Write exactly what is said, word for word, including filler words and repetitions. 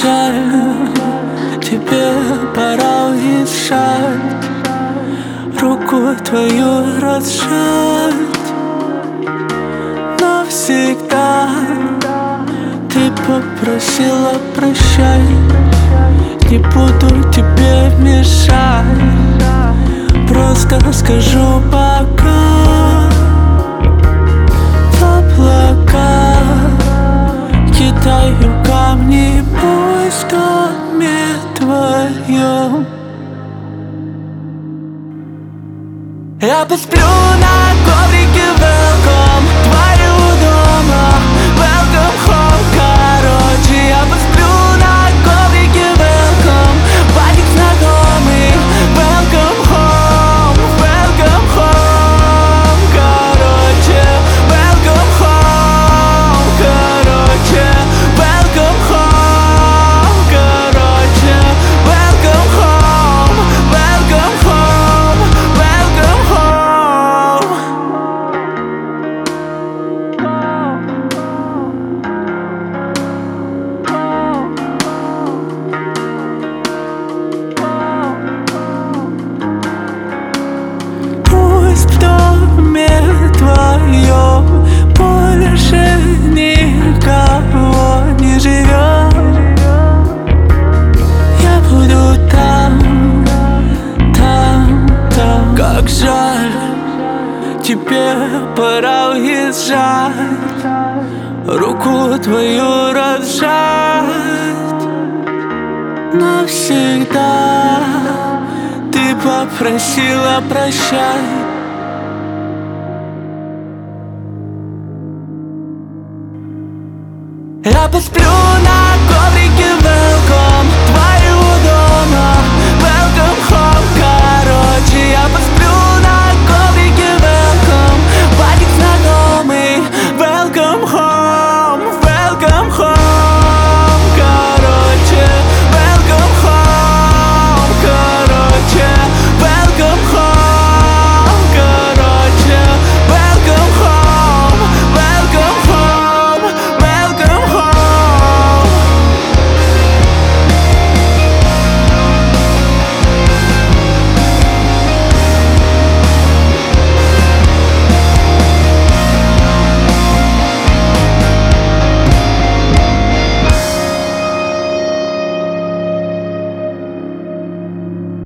жаль, тебе пора уезжать, руку твою разжать. Навсегда ты попросила прощай, не буду тебе мешать, просто скажу пока. В облака кидаю камни, пусть в доме твоем я посплю на коврике. Welcome к твоему дому, welcome home. Короче, я посплю на коврике. Welcome, память знакомый. Welcome home, welcome home. Короче, welcome home. Короче, welcome home. Короче, welcome home, welcome home, welcome home. Пусть в доме твоем больше никого не живет. Я буду там, там, там. Как жаль, тебе пора уезжать, руку твою разжать. Навсегда ты попросила прощай. Я посплю